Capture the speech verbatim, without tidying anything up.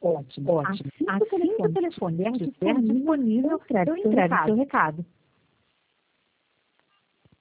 Ótimo, ótimo. Assim que o telefone estiver disponível, eu entrego o seu recado.